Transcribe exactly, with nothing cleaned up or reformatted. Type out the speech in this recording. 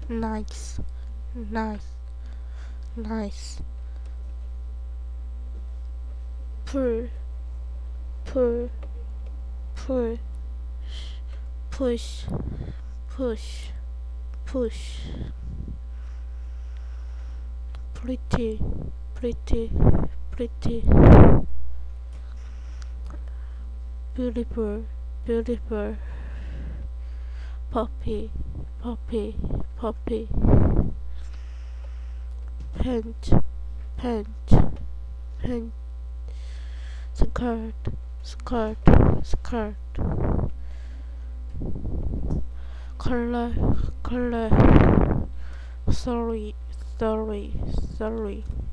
nice, nice, nice. Pull, pull, pull, push, push, push. Pretty, pretty, pretty. Beautiful, beautiful. Puppy, puppy, puppy. Pant, pant, pant. Skirt, skirt, skirt. Color, color. Sorry, sorry, sorry.